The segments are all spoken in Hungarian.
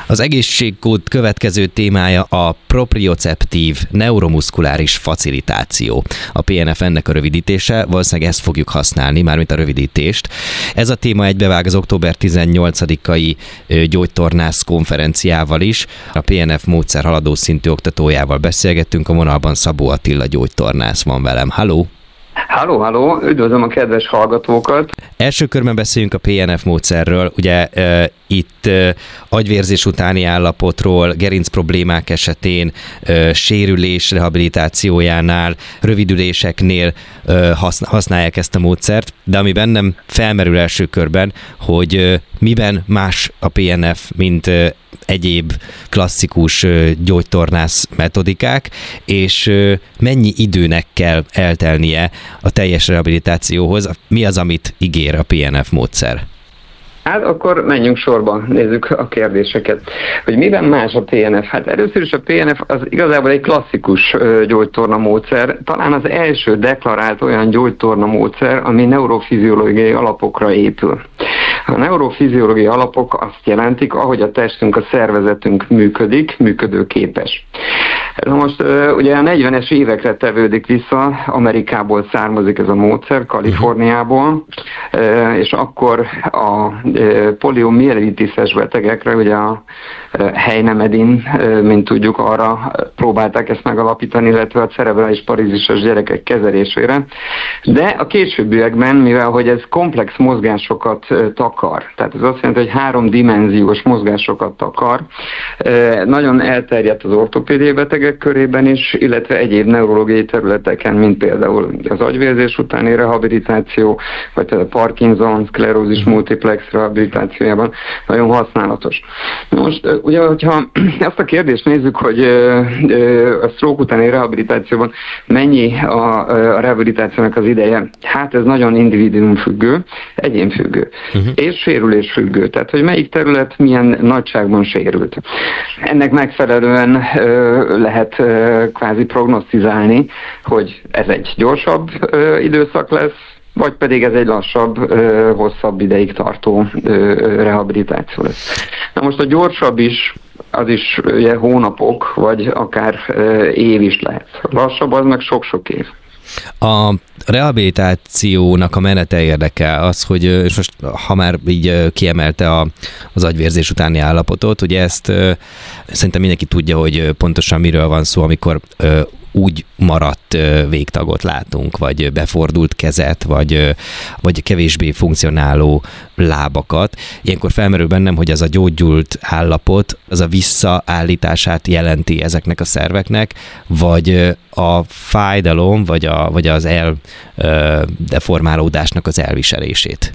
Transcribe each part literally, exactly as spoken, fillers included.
Az egészségkód következő témája a proprioceptív neuromuszkuláris facilitáció. A pé en ef ennek a rövidítése, valószínűleg ezt fogjuk használni, mármint a rövidítést. Ez a téma egybevág az október tizennyolcadikai gyógytornász konferenciával is. A pé en ef módszer haladó szintű oktatójával beszélgettünk, a vonalban Szabó Attila gyógytornász van velem. Halló! Halló, halló! Üdvözlöm a kedves hallgatókat! Első körben beszéljünk a pé en ef módszerről. Ugye e, itt e, agyvérzés utáni állapotról, gerinc problémák esetén, e, sérülés rehabilitációjánál, rövidüléseknél e, használják ezt a módszert, de ami bennem felmerül első körben, hogy e, miben más a pé en ef, mint e, egyéb klasszikus gyógytornász metodikák, és mennyi időnek kell eltelnie a teljes rehabilitációhoz? Mi az, amit ígér a pé en ef módszer? Hát akkor menjünk sorba, nézzük a kérdéseket. Hogy miben más a pé en ef? Hát először is a pé en ef az igazából egy klasszikus gyógytorna módszer, talán az első deklarált olyan gyógytorna módszer, ami neurofiziológiai alapokra épül. A neurofiziológiai alapok azt jelentik, ahogy a testünk, a szervezetünk működik, működőképes. Na most ugye a negyvenes évekre tevődik vissza, Amerikából származik ez a módszer, Kaliforniából, és akkor a poliomielitises betegekre, ugye a Heinemedin, mint tudjuk, arra próbálták ezt megalapítani, illetve a cerebrális parízisos gyerekek kezelésére. De a későbbiekben, mivel hogy ez komplex mozgásokat takar, tehát ez azt jelenti, hogy háromdimenziós mozgásokat takar, nagyon elterjedt az ortopédiai betegek körében is, illetve egyéb neurológiai területeken, mint például az agyvérzés utáni rehabilitáció, vagy a Parkinson, szklerózis multiplex rehabilitációjában nagyon használatos. Most ugye, hogyha ezt a kérdést nézzük, hogy a stroke utáni rehabilitációban mennyi a, a rehabilitációnak az ideje, hát ez nagyon individuumfüggő, egyénfüggő, uh-huh. és sérülésfüggő, tehát hogy melyik terület milyen nagyságban sérült. Ennek megfelelően lehet kvázi prognosztizálni, hogy ez egy gyorsabb időszak lesz, vagy pedig ez egy lassabb, hosszabb ideig tartó rehabilitáció lesz. Na most a gyorsabb is, az is ugye, hónapok, vagy akár év is lehet. A lassabb az meg sok-sok év. A rehabilitációnak a menete érdekel az, hogy és most, ha már így kiemelte a, az agyvérzés utáni állapotot, ugye ezt szerintem mindenki tudja, hogy pontosan miről van szó, amikor úgy maradt végtagot látunk, vagy befordult kezet, vagy, vagy kevésbé funkcionáló lábakat. Ilyenkor felmerül bennem, hogy az a gyógyult állapot, az a visszaállítását jelenti ezeknek a szerveknek, vagy a fájdalom, vagy, a, vagy az eldeformálódásnak az elviselését.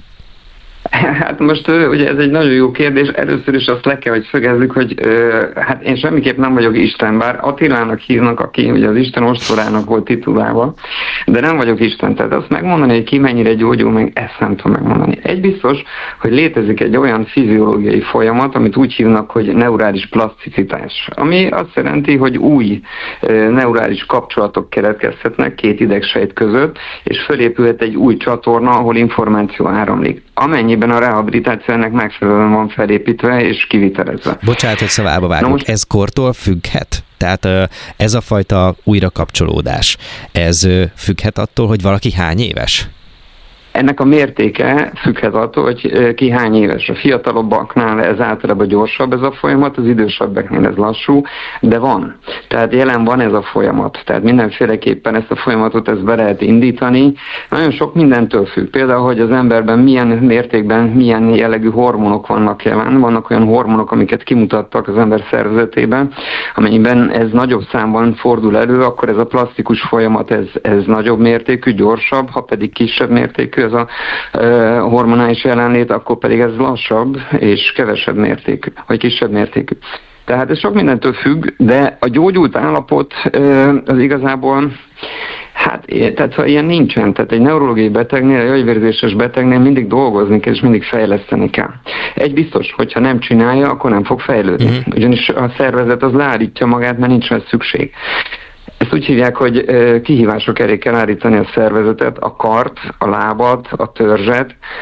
Hát most ugye ez egy nagyon jó kérdés. Először is azt le kell, hogy szögezzük, hogy hát én semmiképp nem vagyok Isten, bár Attilának hívnak, aki ugye az Isten ostorának volt titulálva, de nem vagyok Isten. Tehát azt megmondani, hogy ki mennyire gyógyul, meg ezt nem tudom megmondani. Egy biztos, hogy létezik egy olyan fiziológiai folyamat, amit úgy hívnak, hogy neurális plaszticitás, ami azt jelenti, hogy új neurális kapcsolatok keletkezhetnek két idegsejt között, és fölépülhet egy új csatorna, ahol információ áramlik. Amennyiben a rehabilitáció ennek megfelelően van felépítve és kivitelezve. Bocsánat, hogy szavába vágok, most... ez kortól függhet? Tehát ez a fajta újrakapcsolódás, ez függhet attól, hogy valaki hány éves? Ennek a mértéke függhet attól, hogy ki hány éves. A fiatalabbaknál ez általában gyorsabb ez a folyamat, az idősebbeknél ez lassú, de van. Tehát jelen van ez a folyamat. Tehát mindenféleképpen ezt a folyamatot ezt be lehet indítani. Nagyon sok mindentől függ. Például, hogy az emberben milyen mértékben, milyen jellegű hormonok vannak jelen. Vannak olyan hormonok, amiket kimutattak az ember szervezetében. Amennyiben ez nagyobb számban fordul elő, akkor ez a plasztikus folyamat ez, ez nagyobb mértékű, gyorsabb, ha pedig kisebb mértékű ez a e, hormonális jelenlét, akkor pedig ez lassabb és kevesebb mértékű, vagy kisebb mértékű. Tehát ez sok mindentől függ, de a gyógyult állapot e, az igazából, hát tehát ha ilyen nincsen, tehát egy neurológiai betegnél, egy agyvérzéses betegnél mindig dolgozni kell, és mindig fejleszteni kell. Egy biztos, hogyha nem csinálja, akkor nem fog fejlődni. Uh-huh. Ugyanis a szervezet az leállítja magát, mert nincs rá szükség. Ezt úgy hívják, hogy kihívások elé kell állítani a szervezetet, a kart, a lábat, a törzset,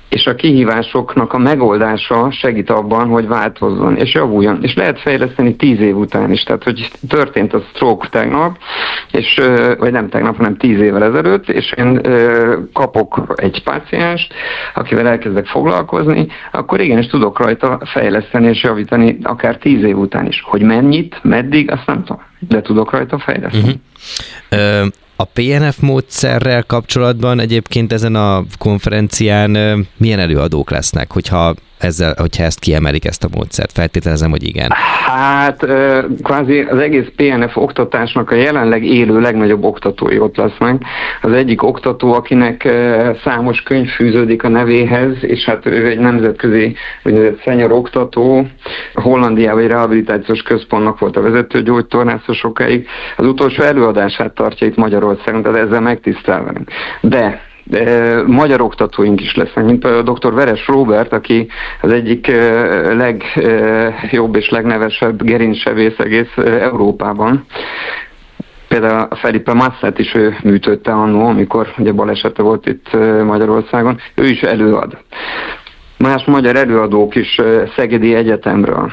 és a kihívásoknak a megoldása segít abban, hogy változzon és javuljon. És lehet fejleszteni tíz év után is. Tehát, hogy történt a stroke tegnap, és, vagy nem tegnap, hanem tíz évvel ezelőtt, és én kapok egy pácienst, akivel elkezdek foglalkozni, akkor igenis tudok rajta fejleszteni és javítani akár tíz év után is. Hogy mennyit, meddig, azt nem tudom, de tudok rajta fejleszteni. Uh-huh. Uh... A pé en ef módszerrel kapcsolatban egyébként ezen a konferencián milyen előadók lesznek, hogyha, ezzel, hogyha ezt kiemelik, ezt a módszert? Feltételezem, hogy igen. Hát kvázi az egész pé en ef oktatásnak a jelenleg élő legnagyobb oktatói ott lesznek. Az egyik oktató, akinek számos könyv fűződik a nevéhez, és hát ő egy nemzetközi senior oktató, Hollandiában egy rehabilitációs központnak volt a vezető gyógytornász sokáig. Az utolsó előadását tartja itt Magyarországon, tehát ezzel megtisztel velünk. De De magyar oktatóink is lesznek, mint a doktor Veres Róbert, aki az egyik legjobb és legnevesebb gerincsebész egész Európában. Például a Felipe Masszát is ő műtötte annó, amikor ugye balesete volt itt Magyarországon, ő is előad. Más magyar előadók is Szegedi Egyetemről.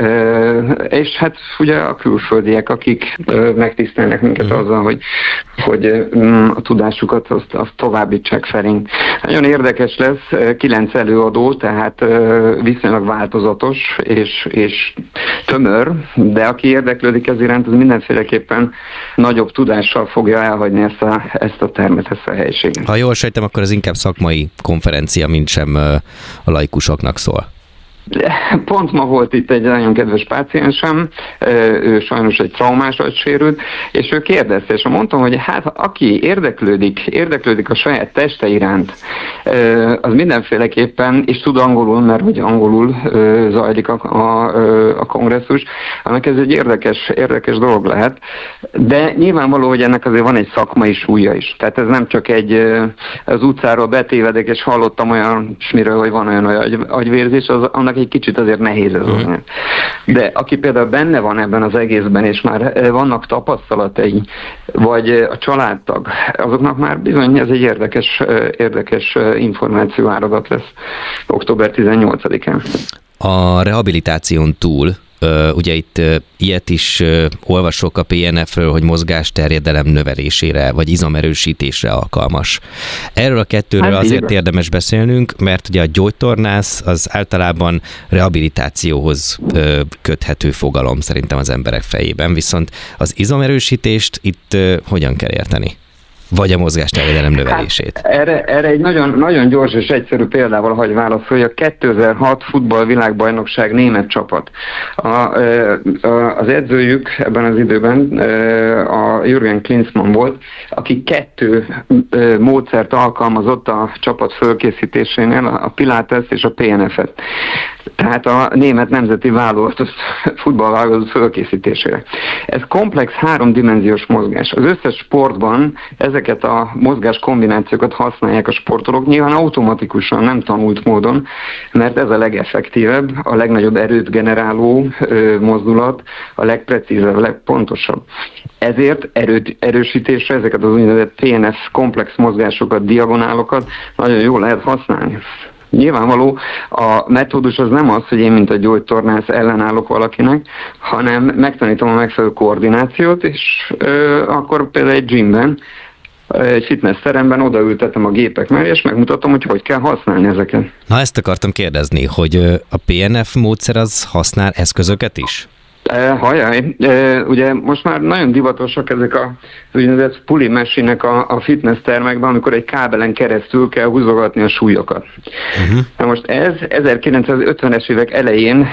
És hát ugye a külföldiek, akik megtisztelnek minket azzal, hogy, hogy a tudásukat azt, azt továbbítsák felénk. Nagyon érdekes lesz, kilenc előadó, tehát viszonylag változatos és, és tömör, de aki érdeklődik ez iránt, az mindenféleképpen nagyobb tudással fogja elhagyni ezt a, ezt a termet, ezt a helyiséget. Ha jól sejtem, akkor ez inkább szakmai konferencia, mint sem a laikusoknak szól. Pont ma volt itt egy nagyon kedves páciensem, ő sajnos egy traumás agysérült, és ő kérdezte, és mondtam, hogy hát aki érdeklődik, érdeklődik a saját teste iránt, az mindenféleképpen, és tud angolul, mert hogy angolul zajlik a, a, a kongresszus, annak ez egy érdekes, érdekes dolog lehet, de nyilvánvaló, hogy ennek azért van egy szakmai súlya is. Tehát ez nem csak egy az utcáról betévedek, és hallottam olyan smiről, hogy van olyan agy, agyvérzés, az annak egy kicsit azért nehéz ez mm. De aki például benne van ebben az egészben, és már vannak tapasztalatai, vagy a családtag, azoknak már bizony ez egy érdekes, érdekes információáradat lesz október tizennyolcadikán. A rehabilitáción túl, ugye itt ilyet is olvasok a pé en ef-ről, hogy mozgásterjedelem növelésére, vagy izomerősítésre alkalmas. Erről a kettőről hát azért érdemes beszélnünk, mert ugye a gyógytornász az általában rehabilitációhoz köthető fogalom szerintem az emberek fejében, viszont az izomerősítést itt hogyan kell érteni? Vagy a mozgásterjedelem növelését? Hát erre, erre egy nagyon, nagyon gyors és egyszerű példával hagy válaszolni, a kétezer-hat futballvilágbajnokság német csapat. A, a, az edzőjük ebben az időben a Jürgen Klinsmann volt, aki kettő módszert alkalmazott a csapat fölkészítésénél, a Pilates és a pé en ef-et. Tehát a német nemzeti válogatott futballválogatott fölkészítésére. Ez komplex háromdimenziós mozgás. Az összes sportban ezeket a mozgás kombinációkat használják a sportolók, nyilván automatikusan, nem tanult módon, mert ez a legeffektívebb, a legnagyobb erőt generáló ö, mozdulat, a legprecízebb, a legpontosabb. Ezért erőt, erősítésre ezeket az úgynevezett pé en ef komplex mozgásokat, diagonálokat nagyon jól lehet használni. Nyilvánvaló, a metódus az nem az, hogy én, mint a gyógytornász ellenállok valakinek, hanem megtanítom a megfelelő koordinációt, és ö, akkor például egy gymben, egy fitness teremben odaültetem a gépek mellé, és megmutatom, hogy hogy kell használni ezeket. Na, ezt akartam kérdezni, hogy a pé en ef módszer az használ eszközöket is? Hajaj, ugye most már nagyon divatosak ezek a úgynevezett puli machine-nek a, a fitness termekben, amikor egy kábelen keresztül kell húzogatni a súlyokat. Uh-huh. Na most ez ezerkilencszázötvenes évek elején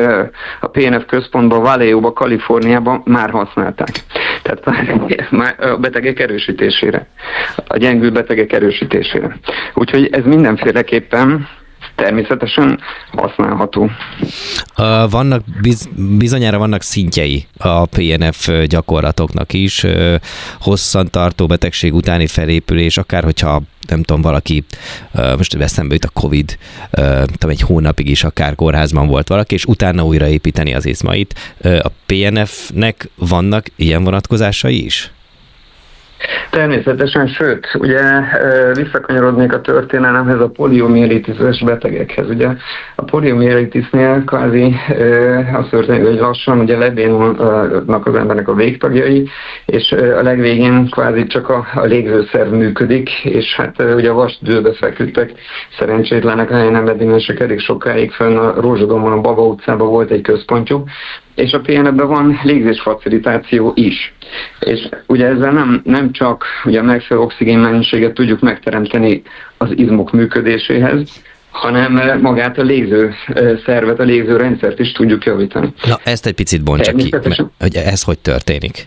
a pé en ef központban, Vallejo-ba, Kaliforniában már használták. Tehát már a betegek erősítésére, a gyengül betegek erősítésére. Úgyhogy ez mindenféleképpen természetesen használható. Vannak, biz, bizonyára vannak szintjei a pé en ef gyakorlatoknak is, hosszantartó betegség utáni felépülés, akár hogyha nem tudom, valaki, most eszembe jut a Covid, tudom, egy hónapig is akár kórházban volt valaki, és utána újraépíteni az izmait. A pé en ef-nek vannak ilyen vonatkozásai is? Természetesen, sőt, ugye visszakanyarodnék a történelemhez, a poliomielitises betegekhez. Ugye a poliomielitisnél kvázi az történik, hogy lassan ugye lebénulnak az embernek a végtagjai, és a legvégén kvázi csak a, a légzőszerv működik, és hát ugye a vastdőlbe feküdtek szerencsétlenek, a helyen nem edimensek elég sokáig fönn a Rózsadombon, a Baba utcában volt egy központjuk, és a pé en ef-ben van légzésfacilitáció is. És ugye ezzel nem, nem csak ugye a megfelelő oxigénmennyiséget tudjuk megteremteni az izmok működéséhez, hanem magát a légző szervet, a légző rendszert is tudjuk javítani. Na, ezt egy picit bontsa ki, hogy ez hogy történik?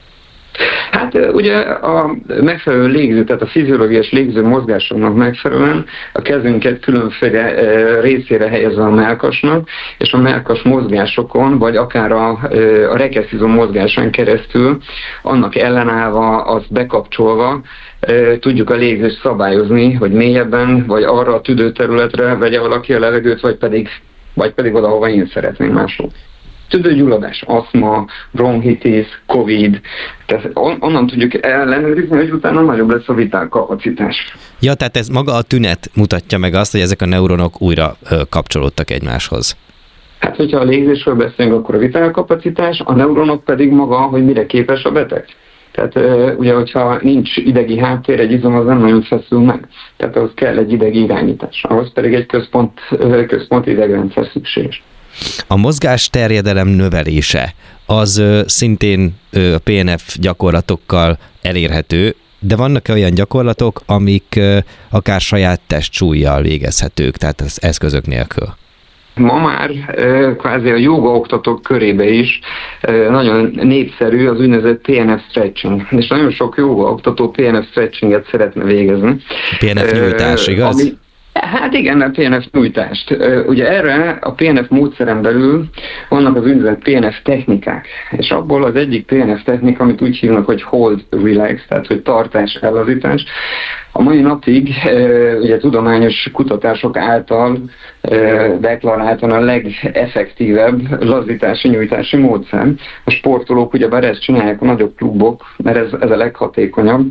Hát ugye a megfelelő légző, tehát a fiziológiás légző mozgásoknak megfelelően a kezünket különféle részére helyezve a mellkasnak, és a mellkas mozgásokon, vagy akár a, a rekeszizom mozgásán keresztül, annak ellenállva, azt bekapcsolva, tudjuk a légzést szabályozni, hogy mélyebben, vagy arra a tüdőterületre vegye valaki a levegőt, vagy pedig, vagy pedig oda, hova én szeretném máshol. Tüdőgyulladás, aszma, bronchitis, covid, tehát onnan tudjuk ellenőrizni, hogy utána nagyobb lesz a vitálkapacitás. Ja, tehát ez maga a tünet mutatja meg azt, hogy ezek a neuronok újra ö, kapcsolódtak egymáshoz. Hát, hogyha a légzésről beszélünk, akkor a vitálkapacitás, a neuronok pedig maga, hogy mire képes a beteg. Tehát ugye, hogyha nincs idegi háttér, egy izom az nem nagyon feszül meg. Tehát ahhoz kell egy idegi irányítás. Ahhoz pedig egy központ, központi idegrendszer szükséges. A mozgás terjedelem növelése az ö, szintén ö, a pé en ef gyakorlatokkal elérhető, de vannak olyan gyakorlatok, amik ö, akár saját testsúllyal végezhetők, tehát az eszközök nélkül. Ma már kvázi a jóga oktatók körébe is nagyon népszerű az úgynevezett pé en ef stretching. És nagyon sok jóga oktató pé en ef stretchinget szeretne végezni. pé en ef nyújtás, igaz? Ami, Hát igen, a pé en ef nyújtást. Ugye erre a pé en ef módszeren belül vannak az úgynevezett pé en ef technikák, és abból az egyik pé en ef technika, amit úgy hívnak, hogy hold relax, tehát hogy tartás, ellazítás. A mai napig ugye tudományos kutatások által deklaráltan a legeffektívebb lazítási, nyújtási módszer. A sportolók ugyebár ezt csinálják, a nagyobb klubok, mert ez, ez a leghatékonyabb.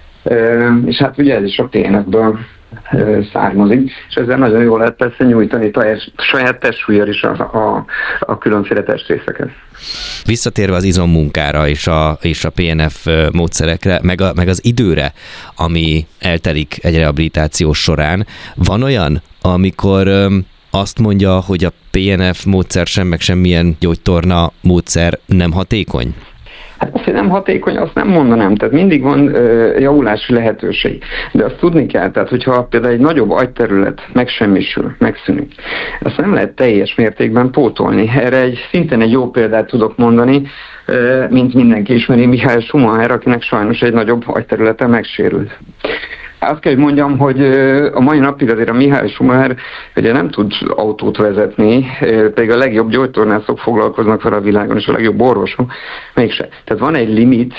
És hát ugye ez is a pé en ef-ből származik, és ezzel nagyon jól lehet persze nyújtani saját testsúlyjal is a, a, a különféle testrészeket. Visszatérve az izommunkára és a, és a pé en ef módszerekre, meg, a, meg az időre, ami eltelik egy rehabilitáció során, van olyan, amikor öm, azt mondja, hogy a pé en ef módszer sem, meg semmilyen gyógytorna módszer nem hatékony? Hát azt, hogy nem hatékony, azt nem mondanám, tehát mindig van uh, javulási lehetőség. De azt tudni kell, tehát hogyha például egy nagyobb agyterület megsemmisül, megszűnik, azt nem lehet teljes mértékben pótolni. Erre egy, szintén egy jó példát tudok mondani, uh, mint mindenki ismeri, Mihály Schumacher, akinek sajnos egy nagyobb agyterülete megsérült. Azt kell, hogy mondjam, hogy a mai napig azért a Mihály Schumacher ugye nem tud autót vezetni, pedig a legjobb gyógytornászok foglalkoznak fel a világon, és a legjobb orvosok, mégse. Tehát van egy limit,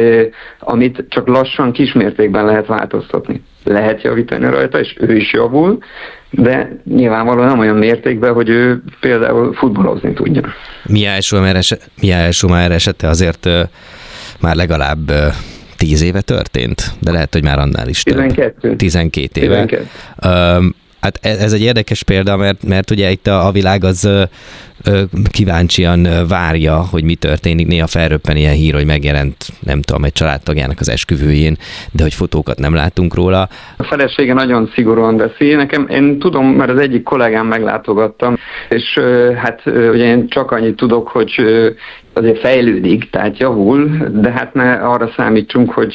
amit csak lassan, kismértékben lehet változtatni. Lehet javítani rajta, és ő is javul, de nyilvánvalóan nem olyan mértékben, hogy ő például futballozni tudja. Mihály Schumacher, eset, Mihály Schumacher esete azért uh, már legalább uh, tíz éve történt, de lehet, hogy már annál is több. tizenkettő. tizenkét éve. tizenkettő. Um, hát ez egy érdekes példa, mert, mert ugye itt a, a világ az ö, ö, kíváncsian várja, hogy mi történik. Néha felröppen ilyen hír, hogy megjelent, nem tudom, egy családtagjának az esküvőjén, de hogy fotókat nem látunk róla. A felesége nagyon szigorúan beszél. Nekem, én tudom, mert az egyik kollégám meglátogattam, és hát ugye én csak annyit tudok, hogy azért fejlődik, tehát javul, de hát ne arra számítsunk, hogy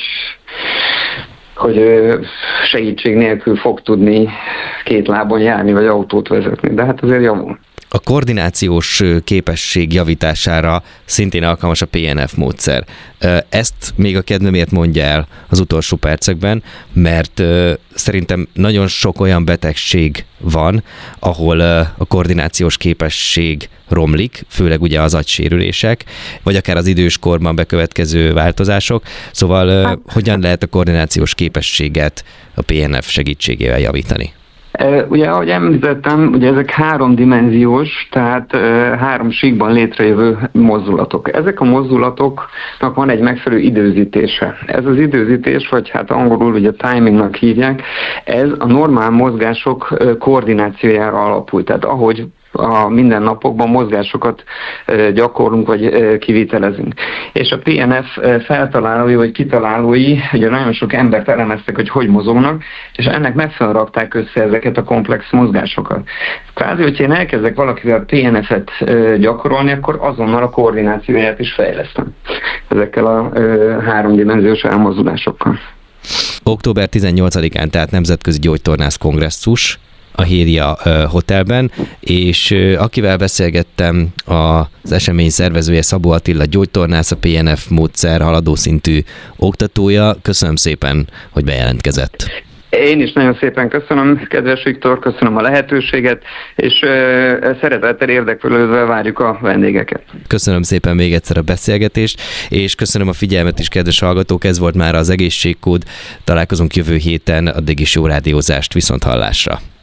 hogy segítség nélkül fog tudni két lábon járni, vagy autót vezetni, de hát azért javul. A koordinációs képesség javítására szintén alkalmas a pé en ef módszer. Ezt még a kedvemért mondja el az utolsó percekben, mert szerintem nagyon sok olyan betegség van, ahol a koordinációs képesség romlik, főleg ugye az agysérülések, vagy akár az időskorban bekövetkező változások. Szóval hogyan lehet a koordinációs képességet a pé en ef segítségével javítani? Ugye, ahogy említettem, ugye ezek háromdimenziós, tehát három síkban létrejövő mozdulatok. Ezek a mozdulatoknak van egy megfelelő időzítése. Ez az időzítés, vagy hát angolul ugye timingnak hívják, ez a normál mozgások koordinációjára alapul. Tehát ahogy a mindennapokban mozgásokat gyakorlunk, vagy kivitelezünk. És a pé en ef feltalálói, vagy kitalálói, ugye nagyon sok embert elemeztek, hogy hogy mozognak, és ennek megfelelően rakták össze ezeket a komplex mozgásokat. Kvázi, hogyha én elkezdek valakivel a pé en ef-et gyakorolni, akkor azonnal a koordinációját is fejlesztem ezekkel a háromdimenziós elmozdulásokkal. október tizennyolcadikán, tehát Nemzetközi Gyógytornász Kongresszus a Héria Hotelben, és akivel beszélgettem, az esemény szervezője Szabó Attila gyógytornász, a pé en ef módszer haladó szintű oktatója. Köszönöm szépen, hogy bejelentkezett. Én is nagyon szépen köszönöm, kedves Viktor, köszönöm a lehetőséget, és szeretettel érdeklődve várjuk a vendégeket. Köszönöm szépen még egyszer a beszélgetést, és köszönöm a figyelmet is, kedves hallgatók, ez volt már az Egészségkód. Találkozunk jövő héten, addig is jó rádiózást, viszont hallásra.